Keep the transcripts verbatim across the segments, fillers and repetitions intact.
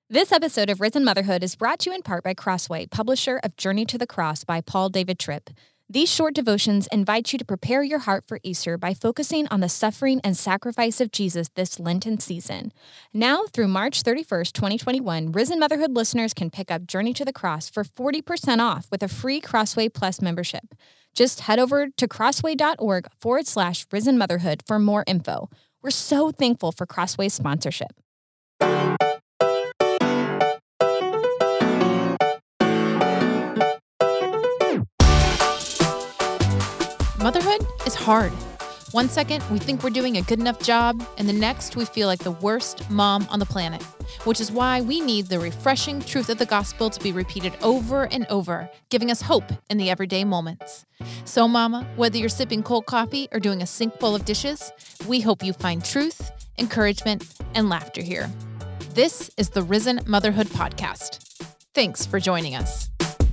This episode of Risen Motherhood is brought to you in part by Crossway, publisher of Journey to the Cross by Paul David Tripp. These short devotions invite you to prepare your heart for Easter by focusing on the suffering and sacrifice of Jesus this Lenten season. Now, through March thirty-first, twenty twenty-one, Risen Motherhood listeners can pick up Journey to the Cross for forty percent off with a free Crossway Plus membership. Just head over to crossway.org forward slash Risen Motherhood for more info. We're so thankful for Crossway's sponsorship. Motherhood is hard. One second, we think we're doing a good enough job, and the next, we feel like the worst mom on the planet, which is why we need the refreshing truth of the gospel to be repeated over and over, giving us hope in the everyday moments. So, Mama, whether you're sipping cold coffee or doing a sink full of dishes, we hope you find truth, encouragement, and laughter here. This is the Risen Motherhood Podcast. Thanks for joining us.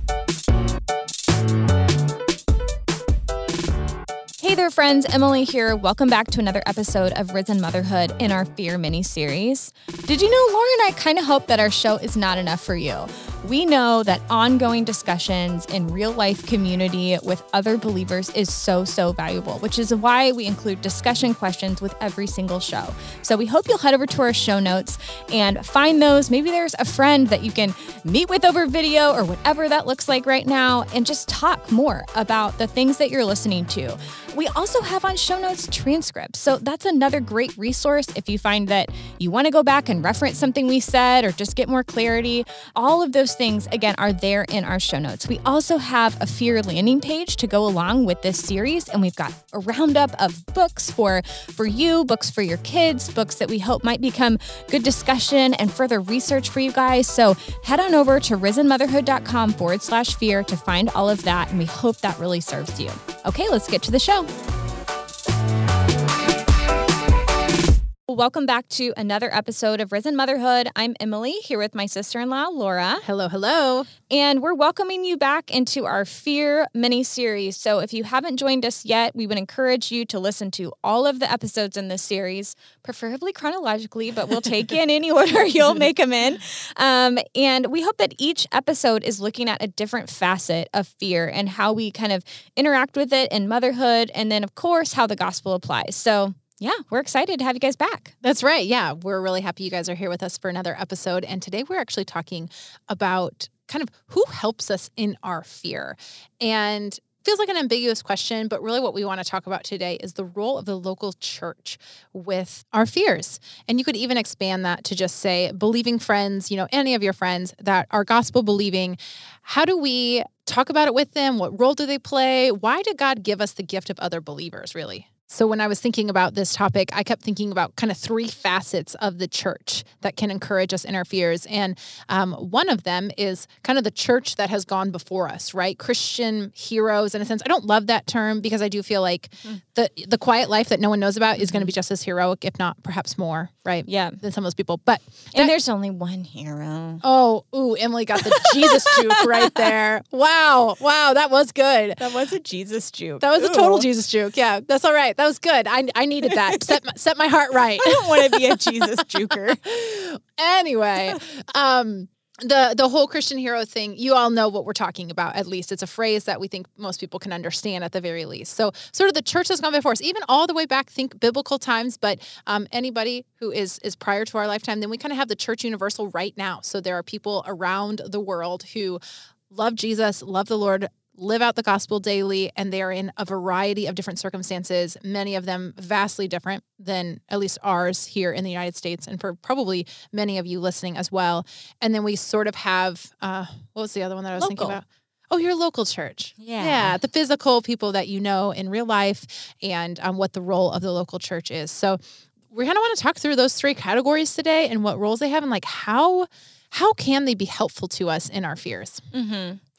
Hey there, friends. Emily here. Welcome back to another episode of Risen Motherhood in our Fear mini-series. Did you know Laura and I kind of hope that our show is not enough for you? We know that ongoing discussions in real-life community with other believers is so, so valuable, which is why we include discussion questions with every single show. So we hope you'll head over to our show notes and find those. Maybe there's a friend that you can meet with over video or whatever that looks like right now, and just talk more about the things that you're listening to. We also have on show notes transcripts, so that's another great resource if you find that you want to go back and reference something we said or just get more clarity. All of those things, again, are there in our show notes. We also have a Fear landing page to go along with this series, and we've got a roundup of books for, for you, books for your kids, books that we hope might become good discussion and further research for you guys. So head on over to risenmotherhood.com forward slash fear to find all of that, and we hope that really serves you. Okay, let's get to the show. Welcome back to another episode of Risen Motherhood. I'm Emily, here with my sister-in-law, Laura. Hello, hello. And we're welcoming you back into our Fear mini-series. So if you haven't joined us yet, we would encourage you to listen to all of the episodes in this series, preferably chronologically, but we'll take you in any order you'll make them in. Um, and we hope that each episode is looking at a different facet of fear and how we kind of interact with it in motherhood, and then, of course, how the gospel applies. So yeah, we're excited to have you guys back. That's right. Yeah, we're really happy you guys are here with us for another episode. And today we're actually talking about kind of who helps us in our fear. And feels like an ambiguous question, but really what we want to talk about today is the role of the local church with our fears. And you could even expand that to just say believing friends, you know, any of your friends that are gospel believing. How do we talk about it with them? What role do they play? Why did God give us the gift of other believers, really? So when I was thinking about this topic, I kept thinking about kind of three facets of the church that can encourage us in our fears. And um, one of them is kind of the church that has gone before us, right? Christian heroes, in a sense. I don't love that term because I do feel like mm-hmm. the the quiet life that no one knows about is going to be just as heroic, if not perhaps more, right? Yeah. Than some of those people. But And that, there's only one hero. Oh, ooh, Emily got the Jesus juke right there. Wow. Wow, that was good. That was a Jesus juke. That was ooh. a total Jesus juke. Yeah, that's all right. That was good. I I needed that. set, my, set my heart right. I don't want to be a Jesus juker. Anyway, um, the the whole Christian hero thing, you all know what we're talking about, at least. It's a phrase that we think most people can understand at the very least. So sort of the church has gone before us, even all the way back, think biblical times, but um, anybody who is is prior to our lifetime, then we kind of have the church universal right now. So there are people around the world who love Jesus, love the Lord, live out the gospel daily, and they are in a variety of different circumstances, many of them vastly different than at least ours here in the United States, and for probably many of you listening as well. And then we sort of have, uh, what was the other one that I was local. thinking about? Oh, your local church. Yeah. Yeah, the physical people that you know in real life, and um, what the role of the local church is. So we kind of want to talk through those three categories today and what roles they have, and like how how can they be helpful to us in our fears? Mm-hmm.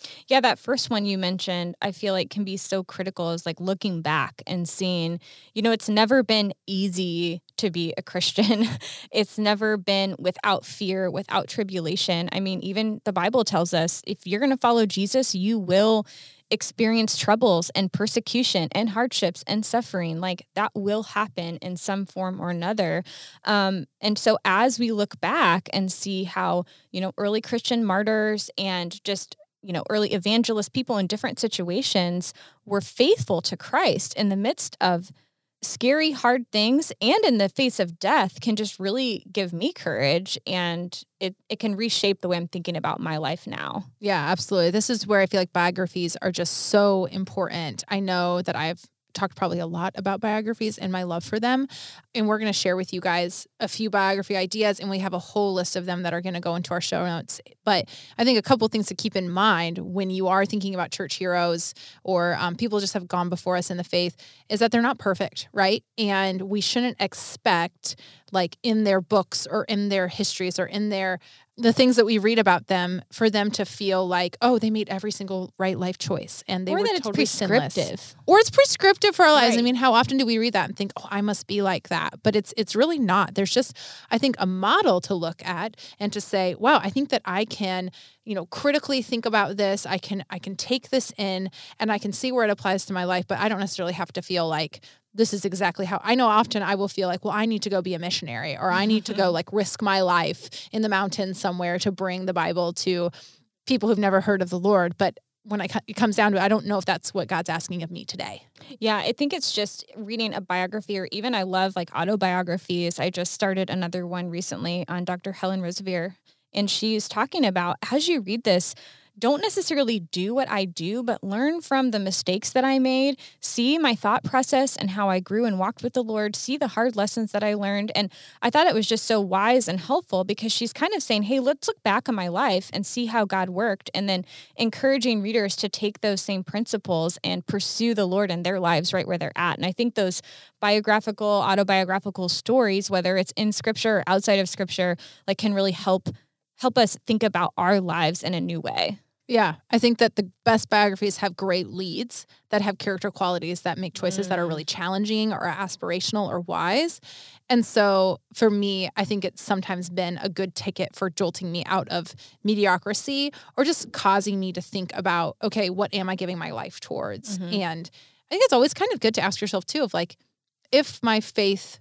Yeah, that first one you mentioned, I feel like can be so critical is like looking back and seeing, you know, it's never been easy to be a Christian. It's never been without fear, without tribulation. I mean, even the Bible tells us if you're going to follow Jesus, you will experience troubles and persecution and hardships and suffering. Like that will happen in some form or another. Um, and so as we look back and see how, you know, early Christian martyrs and just you know, early evangelist people in different situations were faithful to Christ in the midst of scary, hard things and in the face of death can just really give me courage. And it, it can reshape the way I'm thinking about my life now. Yeah, absolutely. This is where I feel like biographies are just so important. I know that I've talked probably a lot about biographies and my love for them. And we're going to share with you guys a few biography ideas, and we have a whole list of them that are going to go into our show notes. But I think a couple things to keep in mind when you are thinking about church heroes or um, people just have gone before us in the faith is that they're not perfect, right? And we shouldn't expect like in their books or in their histories or in their the things that we read about them for them to feel like, oh, they made every single right life choice and they or were that totally it's prescriptive. sinless. Or it's prescriptive for our lives. Right. I mean, how often do we read that and think, oh, I must be like that? But it's it's really not. There's just, I think, a model to look at and to say, wow, I think that I can, you know, critically think about this. I can I can take this in and I can see where it applies to my life, but I don't necessarily have to feel like this is exactly how I know often I will feel like, well, I need to go be a missionary or I need to go like risk my life in the mountains somewhere to bring the Bible to people who've never heard of the Lord. But when I, it comes down to it, I don't know if that's what God's asking of me today. Yeah, I think it's just reading a biography or even I love like autobiographies. I just started another one recently on Doctor Helen Roseveare, and she's talking about as you read this, don't necessarily do what I do, but learn from the mistakes that I made, see my thought process and how I grew and walked with the Lord, see the hard lessons that I learned. And I thought it was just so wise and helpful because she's kind of saying, hey, let's look back on my life and see how God worked, and then encouraging readers to take those same principles and pursue the Lord in their lives right where they're at. And I think those biographical, autobiographical stories, whether it's in scripture or outside of scripture, like can really help help us think about our lives in a new way. Yeah, I think that the best biographies have great leads that have character qualities that make choices mm. that are really challenging or aspirational or wise. And so for me, I think it's sometimes been a good ticket for jolting me out of mediocrity or just causing me to think about, okay, what am I giving my life towards? Mm-hmm. And I think it's always kind of good to ask yourself too of like, if my faith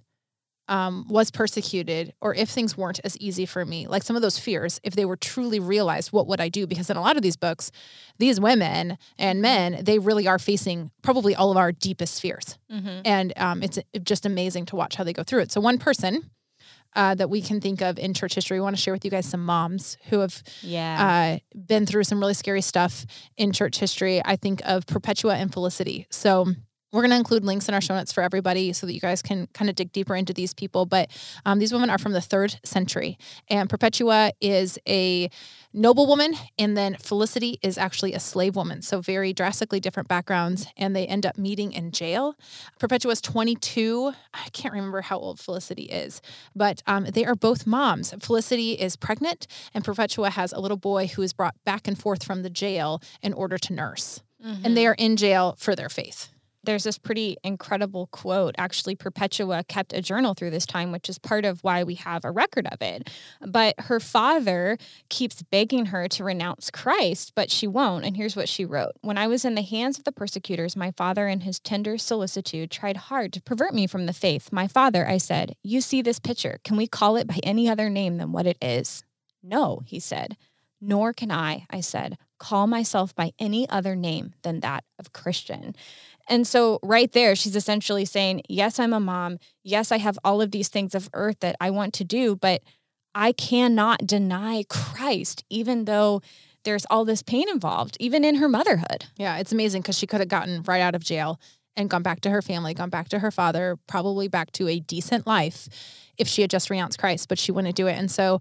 Um, was persecuted or if things weren't as easy for me, like some of those fears, if they were truly realized, what would I do? Because in a lot of these books, these women and men, they really are facing probably all of our deepest fears. Mm-hmm. And um, it's just amazing to watch how they go through it. So one person uh, that we can think of in church history, we want to share with you guys some moms who have yeah. uh, been through some really scary stuff in church history. I think of Perpetua and Felicity. So we're going to include links in our show notes for everybody so that you guys can kind of dig deeper into these people. But um, these women are from the third century. And Perpetua is a noblewoman, and then Felicity is actually a slave woman. So very drastically different backgrounds, and they end up meeting in jail. Perpetua is twenty-two. I can't remember how old Felicity is, but um, they are both moms. Felicity is pregnant, and Perpetua has a little boy who is brought back and forth from the jail in order to nurse. Mm-hmm. And they are in jail for their faith. There's this pretty incredible quote. Actually, Perpetua kept a journal through this time, which is part of why we have a record of it. But her father keeps begging her to renounce Christ, but she won't. And here's what she wrote. When I was in the hands of the persecutors, my father in his tender solicitude tried hard to pervert me from the faith. My father, I said, you see this picture. Can we call it by any other name than what it is? No, he said. Nor can I, I said, call myself by any other name than that of Christian. And so right there, she's essentially saying, yes, I'm a mom. Yes, I have all of these things of earth that I want to do, but I cannot deny Christ, even though there's all this pain involved, even in her motherhood. Yeah, it's amazing because she could have gotten right out of jail and gone back to her family, gone back to her father, probably back to a decent life if she had just renounced Christ, but she wouldn't do it. And so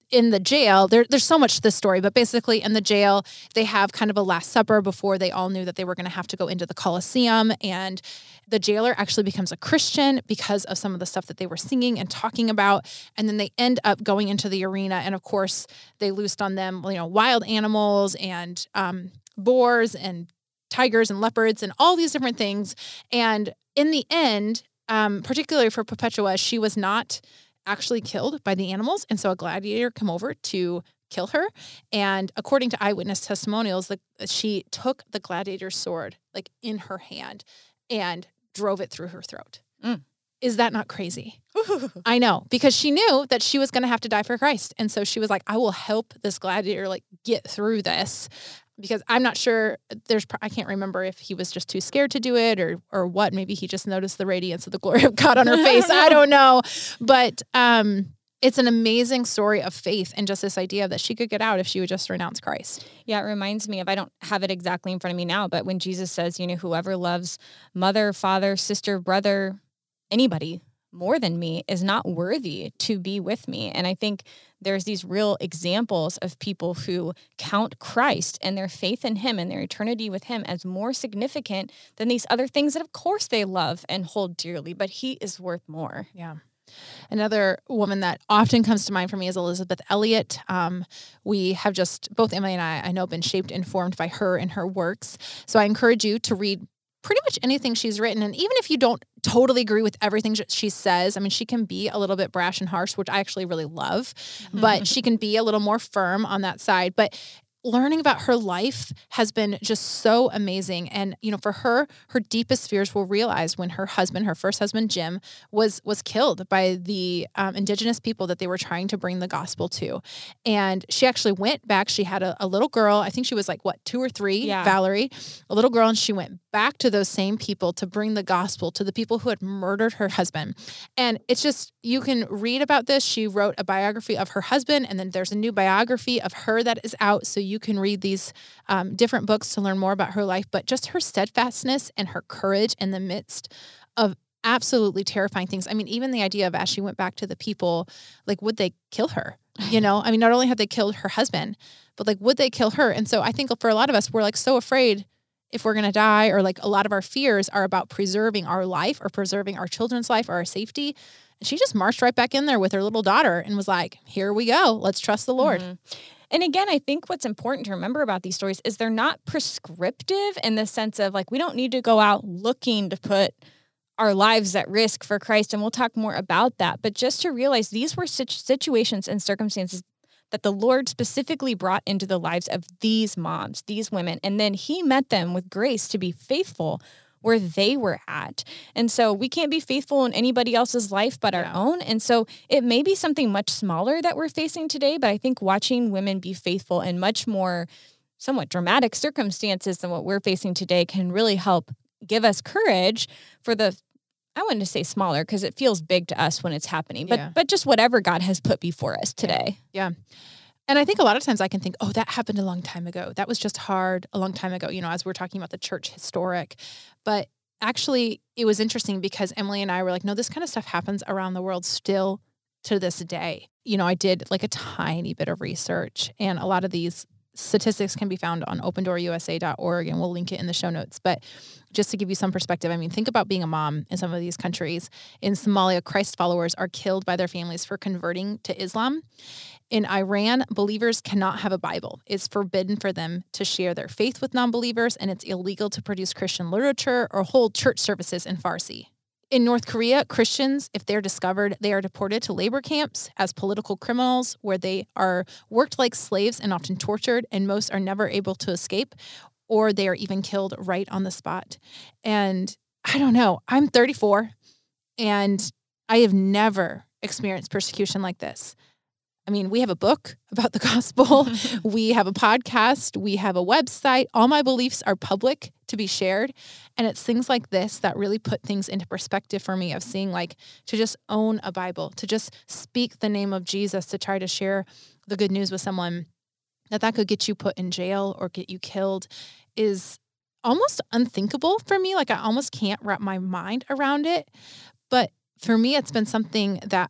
in the jail, there, there's so much to this story, but basically in the jail, they have kind of a Last Supper before they all knew that they were going to have to go into the Colosseum. And the jailer actually becomes a Christian because of some of the stuff that they were singing and talking about. And then they end up going into the arena. And of course, they loosed on them, you know, wild animals and um, boars and tigers and leopards and all these different things. And in the end, um, particularly for Perpetua, she was not actually killed by the animals. And so a gladiator came over to kill her. And according to eyewitness testimonials, the, she took the gladiator's sword like in her hand and drove it through her throat. Mm. Is that not crazy? I know, because she knew that she was going to have to die for Christ. And so she was like, I will help this gladiator like get through this. Because I'm not sure, there's, I can't remember if he was just too scared to do it or or what. Maybe he just noticed the radiance of the glory of God on her face. I don't know. But um, it's an amazing story of faith and just this idea that she could get out if she would just renounce Christ. Yeah, it reminds me of, I don't have it exactly in front of me now, but when Jesus says, you know, whoever loves mother, father, sister, brother, anybody more than me is not worthy to be with me. And I think there's these real examples of people who count Christ and their faith in him and their eternity with him as more significant than these other things that of course they love and hold dearly, but he is worth more. Yeah. Another woman that often comes to mind for me is Elizabeth Elliot. Um, we have just, both Emily and I, I know, been shaped and formed by her and her works. So I encourage you to read pretty much anything she's written. And even if you don't totally agree with everything she says, I mean, she can be a little bit brash and harsh, which I actually really love, mm-hmm. but she can be a little more firm on that side. But learning about her life has been just so amazing. And, you know, for her, her deepest fears were realized when her husband, her first husband, Jim, was was killed by the um, indigenous people that they were trying to bring the gospel to. And she actually went back. She had a, a little girl. I think she was like, what, two or three, yeah. Valerie, a little girl. And she went back to those same people to bring the gospel to the people who had murdered her husband. And it's just, you can read about this. She wrote a biography of her husband, and then there's a new biography of her that is out. So you can read these um, different books to learn more about her life, but just her steadfastness and her courage in the midst of absolutely terrifying things. I mean, even the idea of as she went back to the people, like, would they kill her? You know, I mean, not only had they killed her husband, but like, would they kill her? And so I think for a lot of us, we're like so afraid if we're going to die, or like a lot of our fears are about preserving our life or preserving our children's life or our safety. And she just marched right back in there with her little daughter and was like, here we go. Let's trust the Lord. Mm-hmm. And again, I think what's important to remember about these stories is they're not prescriptive in the sense of like, we don't need to go out looking to put our lives at risk for Christ. And we'll talk more about that. But just to realize these were such situations and circumstances that the Lord specifically brought into the lives of these moms, these women. And then he met them with grace to be faithful where they were at. And so we can't be faithful in anybody else's life but our yeah. own. And so it may be something much smaller that we're facing today, but I think watching women be faithful in much more somewhat dramatic circumstances than what we're facing today can really help give us courage for the, I wouldn't say smaller because it feels big to us when it's happening, but yeah. but just whatever God has put before us today. Yeah. yeah. And I think a lot of times I can think, oh, that happened a long time ago. That was just hard a long time ago, you know, as we're talking about the church historic. But actually, it was interesting because Emily and I were like, no, this kind of stuff happens around the world still to this day. You know, I did like a tiny bit of research, and a lot of these statistics can be found on open door u s a dot org, and we'll link it in the show notes. But just to give you some perspective, I mean, think about being a mom in some of these countries. In Somalia, Christ followers are killed by their families for converting to Islam. In Iran, believers cannot have a Bible. It's forbidden for them to share their faith with non-believers, and it's illegal to produce Christian literature or hold church services in Farsi. In North Korea, Christians, if they're discovered, they are deported to labor camps as political criminals where they are worked like slaves and often tortured, and most are never able to escape, or they are even killed right on the spot. And I don't know, I'm thirty-four, and I have never experienced persecution like this. I mean, we have a book about the gospel. We have a podcast. We have a website. All my beliefs are public to be shared. And it's things like this that really put things into perspective for me of seeing like to just own a Bible, to just speak the name of Jesus, to try to share the good news with someone, that that could get you put in jail or get you killed is almost unthinkable for me. Like I almost can't wrap my mind around it. But for me, it's been something that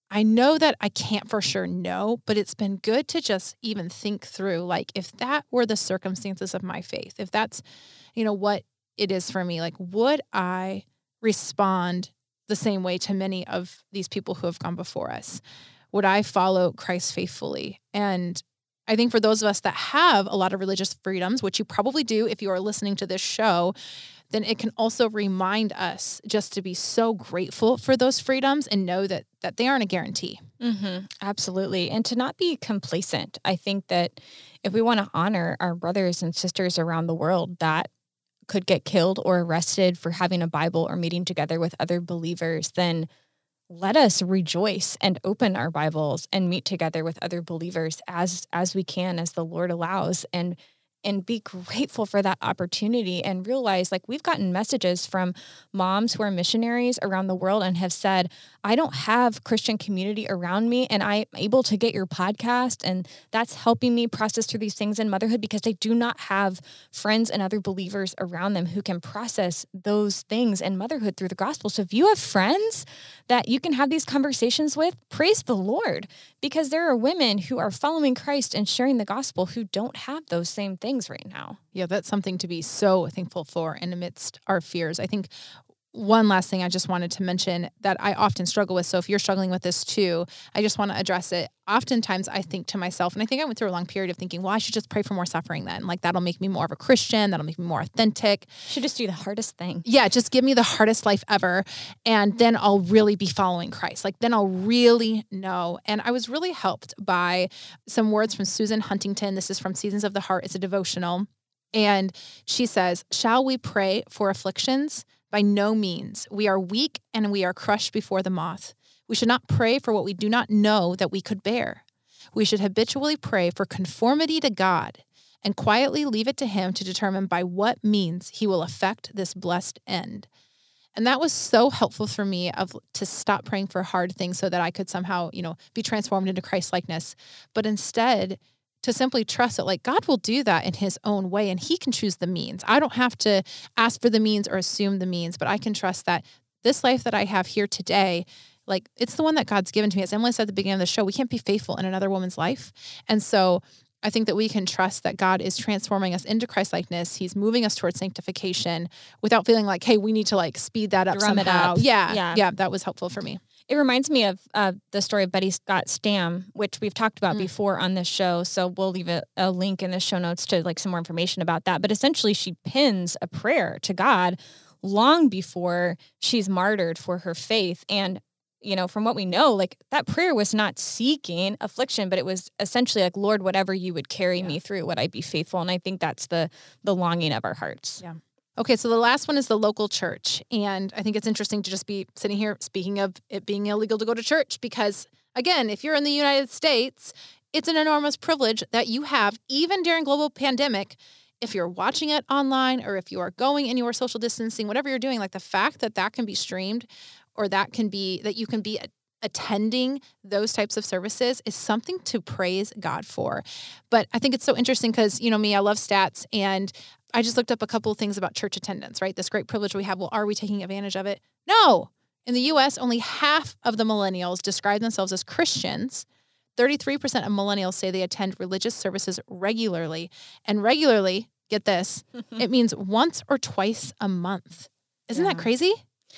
I know that I can't for sure know, but it's been good to just even think through, like, if that were the circumstances of my faith, if that's, you know, what it is for me, like, would I respond the same way to many of these people who have gone before us? Would I follow Christ faithfully? And I think for those of us that have a lot of religious freedoms, which you probably do if you are listening to this show, then it can also remind us just to be so grateful for those freedoms and know that that they aren't a guarantee. Mm-hmm. Absolutely. And to not be complacent. I think that if we want to honor our brothers and sisters around the world that could get killed or arrested for having a Bible or meeting together with other believers, then let us rejoice and open our Bibles and meet together with other believers as as we can, as the Lord allows, and and be grateful for that opportunity and realize, like, we've gotten messages from moms who are missionaries around the world and have said, I don't have Christian community around me and I'm able to get your podcast, and that's helping me process through these things in motherhood because they do not have friends and other believers around them who can process those things in motherhood through the gospel. So if you have friends that you can have these conversations with, praise the Lord, because there are women who are following Christ and sharing the gospel who don't have those same things right now. Yeah, that's something to be so thankful for in amidst our fears. I think one last thing I just wanted to mention that I often struggle with. So if you're struggling with this too, I just want to address it. Oftentimes I think to myself, and I think I went through a long period of thinking, well, I should just pray for more suffering then. Like, that'll make me more of a Christian. That'll make me more authentic. Should just do the hardest thing. Yeah, just give me the hardest life ever. And then I'll really be following Christ. Like, then I'll really know. And I was really helped by some words from Susan Huntington. This is from Seasons of the Heart. It's a devotional. And she says, shall we pray for afflictions? By no means. We are weak and we are crushed before the moth. We should not pray for what we do not know that we could bear. We should habitually pray for conformity to God and quietly leave it to Him to determine by what means He will effect this blessed end. And that was so helpful for me of to stop praying for hard things so that I could somehow, you know, be transformed into Christ-likeness, but instead to simply trust that, like, God will do that in His own way and He can choose the means. I don't have to ask for the means or assume the means, but I can trust that this life that I have here today, like, it's the one that God's given to me. As Emily said at the beginning of the show, we can't be faithful in another woman's life. And so I think that we can trust that God is transforming us into Christ-likeness. He's moving us towards sanctification without feeling like, hey, we need to, like, speed that up Drum it somehow. up. Yeah, Yeah. yeah, that was helpful for me. It reminds me of uh, the story of Betty Scott Stam, which we've talked about Mm. before on this show. So we'll leave a, a link in the show notes to, like, some more information about that. But essentially, she pins a prayer to God long before she's martyred for her faith. And, you know, from what we know, like, that prayer was not seeking affliction, but it was essentially like, Lord, whatever you would carry Yeah. me through, would I be faithful? And I think that's the the longing of our hearts. Yeah. Okay, so the last one is the local church. And I think it's interesting to just be sitting here speaking of it being illegal to go to church because, again, if you're in the United States, it's an enormous privilege that you have, even during global pandemic, if you're watching it online or if you are going and you are social distancing, whatever you're doing, like, the fact that that can be streamed or that can be, that you can be attending those types of services is something to praise God for. But I think it's so interesting because, you know, me, I love stats, and I just looked up a couple of things about church attendance, right? This great privilege we have. Well, are we taking advantage of it? No. In the U S, only half of the millennials describe themselves as Christians. thirty-three percent of millennials say they attend religious services regularly. And regularly, get this, it means once or twice a month. Isn't Yeah. that crazy?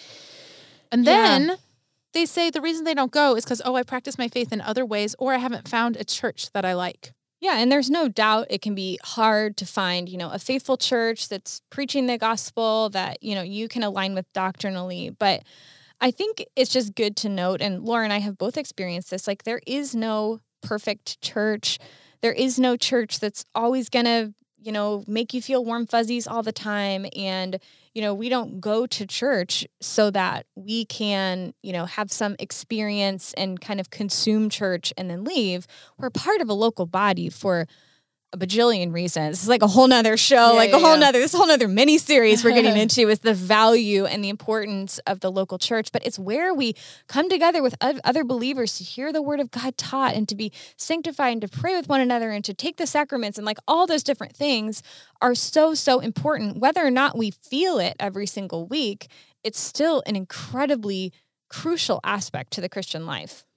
And Yeah. then they say the reason they don't go is because, oh, I practice my faith in other ways, or I haven't found a church that I like. Yeah, and there's no doubt it can be hard to find, you know, a faithful church that's preaching the gospel that, you know, you can align with doctrinally. But I think it's just good to note, and Laura and I have both experienced this, like, there is no perfect church. There is no church that's always going to, you know, make you feel warm fuzzies all the time. And, you know, we don't go to church so that we can, you know, have some experience and kind of consume church and then leave. We're part of a local body for a bajillion reasons. It's like a whole nother show, Yeah, like yeah, a whole yeah. nother, this whole nother mini series we're getting into is the value and the importance of the local church. But it's where we come together with oth- other believers to hear the word of God taught and to be sanctified and to pray with one another and to take the sacraments, and, like, all those different things are so, so important. Whether or not we feel it every single week, it's still an incredibly crucial aspect to the Christian life.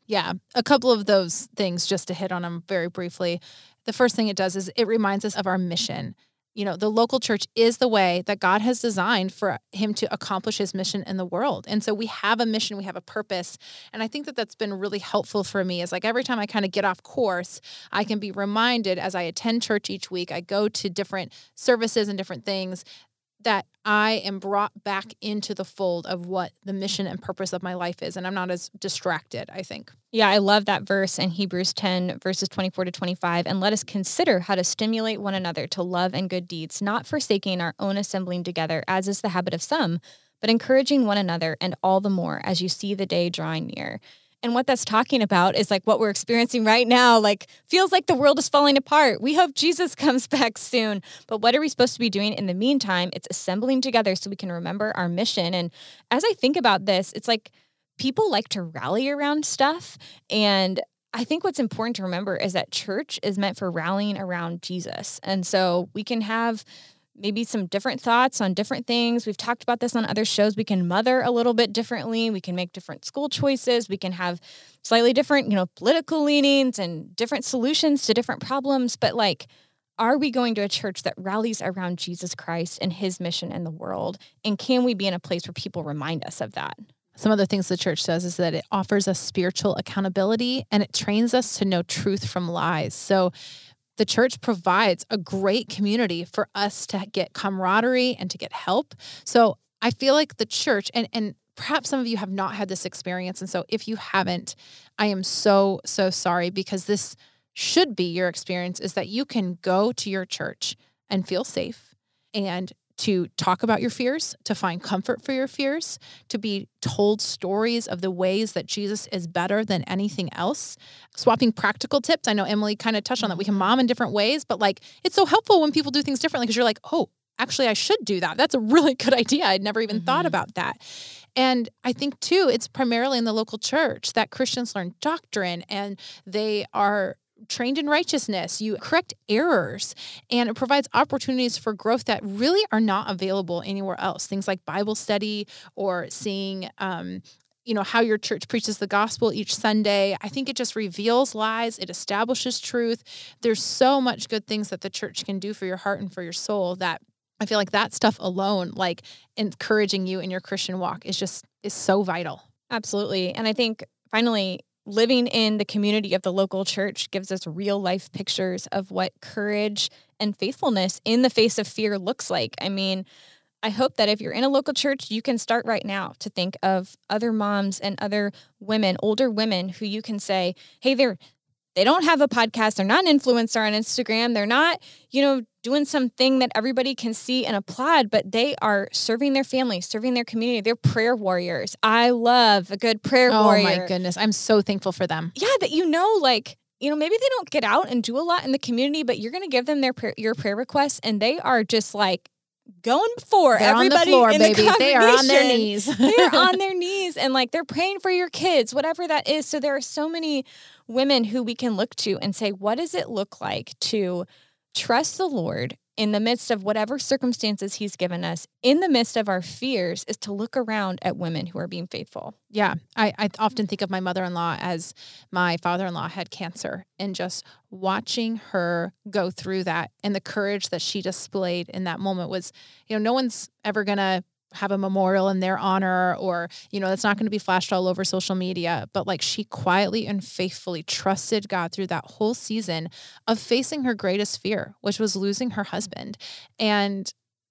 Yeah, a couple of those things just to hit on them very briefly. The first thing it does is it reminds us of our mission. You know, the local church is the way that God has designed for him to accomplish his mission in the world. And so we have a mission, we have a purpose. And I think that that's been really helpful for me is like every time I kind of get off course, I can be reminded as I attend church each week, I go to different services and different things, that I am brought back into the fold of what the mission and purpose of my life is. And I'm not as distracted, I think. Yeah, I love that verse in Hebrews ten, verses twenty-four to twenty-five. And let us consider how to stimulate one another to love and good deeds, not forsaking our own assembling together, as is the habit of some, but encouraging one another, and all the more as you see the day drawing near. And what that's talking about is like what we're experiencing right now, like feels like the world is falling apart. We hope Jesus comes back soon. But what are we supposed to be doing in the meantime? It's assembling together so we can remember our mission. And as I think about this, it's like people like to rally around stuff. And I think what's important to remember is that church is meant for rallying around Jesus. And so we can have maybe some different thoughts on different things. We've talked about this on other shows. We can mother a little bit differently. We can make different school choices. We can have slightly different, you know, political leanings and different solutions to different problems. But like, are we going to a church that rallies around Jesus Christ and his mission in the world? And can we be in a place where people remind us of that? Some other things the church does is that it offers us spiritual accountability and it trains us to know truth from lies. So the church provides a great community for us to get camaraderie and to get help. So I feel like the church, and, and perhaps some of you have not had this experience. And so if you haven't, I am so, so sorry, because this should be your experience, is that you can go to your church and feel safe and to talk about your fears, to find comfort for your fears, to be told stories of the ways that Jesus is better than anything else. Swapping practical tips. I know Emily kind of touched on that. We can mom in different ways, but like it's so helpful when people do things differently because you're like, oh, actually I should do that. That's a really good idea. I'd never even mm-hmm. thought about that. And I think too, it's primarily in the local church that Christians learn doctrine and they are trained in righteousness, you correct errors, and it provides opportunities for growth that really are not available anywhere else. Things like Bible study or seeing, um, you know, how your church preaches the gospel each Sunday. I think it just reveals lies. It establishes truth. There's so much good things that the church can do for your heart and for your soul that I feel like that stuff alone, like encouraging you in your Christian walk is just, is so vital. Absolutely. And I think finally, living in the community of the local church gives us real life pictures of what courage and faithfulness in the face of fear looks like. I mean, I hope that if you're in a local church, you can start right now to think of other moms and other women, older women who you can say, hey, they're, they don't have a podcast. They're not an influencer on Instagram. They're not, you know, doing something that everybody can see and applaud, but they are serving their family, serving their community. They're prayer warriors. I love a good prayer oh, warrior. Oh my goodness. I'm so thankful for them. Yeah, that you know, like, you know, maybe they don't get out and do a lot in the community, but you're going to give them their prayer, your prayer requests, and they are just like going for they're everybody on the floor, in baby. The they are on their knees. They're on their knees and like they're praying for your kids, whatever that is. So there are so many women who we can look to and say, what does it look like to trust the Lord in the midst of whatever circumstances he's given us, in the midst of our fears, is to look around at women who are being faithful. Yeah. I, I often think of my mother-in-law as my father-in-law had cancer and just watching her go through that and the courage that she displayed in that moment was, you know, no one's ever going to have a memorial in their honor or, you know, that's not going to be flashed all over social media. But like she quietly and faithfully trusted God through that whole season of facing her greatest fear, which was losing her husband. And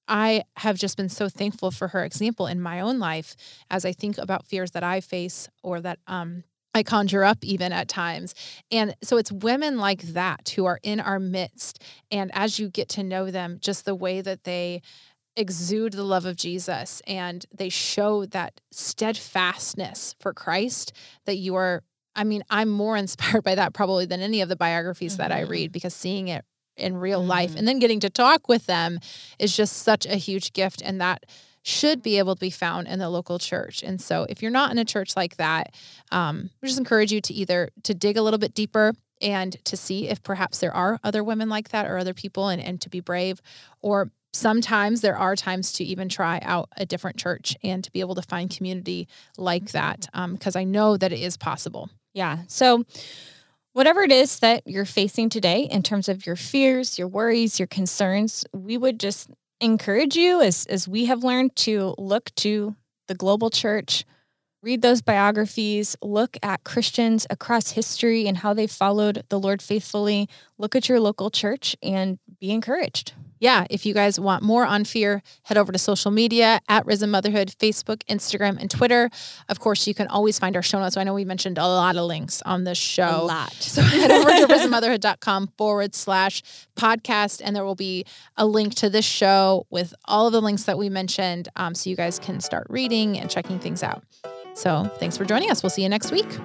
I have just been so thankful for her example in my own life as I think about fears that I face or that um, I conjure up even at times. And so it's women like that who are in our midst. And as you get to know them, just the way that they exude the love of Jesus and they show that steadfastness for Christ that you are, I mean, I'm more inspired by that probably than any of the biographies mm-hmm. that I read because seeing it in real mm-hmm. life and then getting to talk with them is just such a huge gift. And that should be able to be found in the local church. And so if you're not in a church like that, um, I just encourage you to either to dig a little bit deeper and to see if perhaps there are other women like that or other people and, and to be brave, or sometimes there are times to even try out a different church and to be able to find community like that, because um, I know that it is possible. Yeah. So whatever it is that you're facing today in terms of your fears, your worries, your concerns, we would just encourage you, as, as we have learned, to look to the global church, read those biographies, look at Christians across history and how they followed the Lord faithfully, look at your local church and be encouraged. Yeah, if you guys want more on fear, head over to social media at Risen Motherhood, Facebook, Instagram, and Twitter. Of course, you can always find our show notes. So I know we mentioned a lot of links on this show. A lot. So head over to risenmotherhood.com forward slash podcast, and there will be a link to this show with all of the links that we mentioned, um, so you guys can start reading and checking things out. So thanks for joining us. We'll see you next week.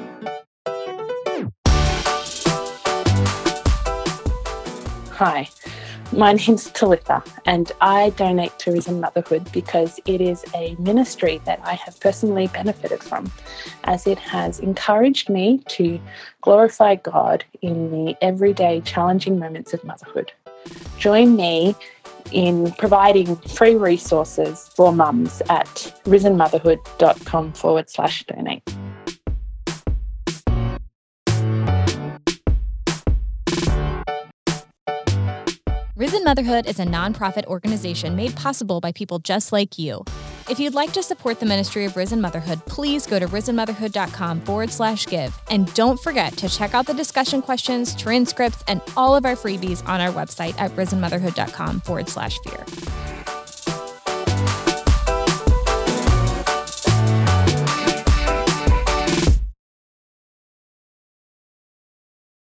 Hi. My name's Talitha, and I donate to Risen Motherhood because it is a ministry that I have personally benefited from, as it has encouraged me to glorify God in the everyday challenging moments of motherhood. Join me in providing free resources for mums at risenmotherhood.com forward slash donate. Risen Motherhood is a nonprofit organization made possible by people just like you. If you'd like to support the ministry of Risen Motherhood, please go to risenmotherhood.com forward slash give. And don't forget to check out the discussion questions, transcripts, and all of our freebies on our website at risenmotherhood.com forward slash fear.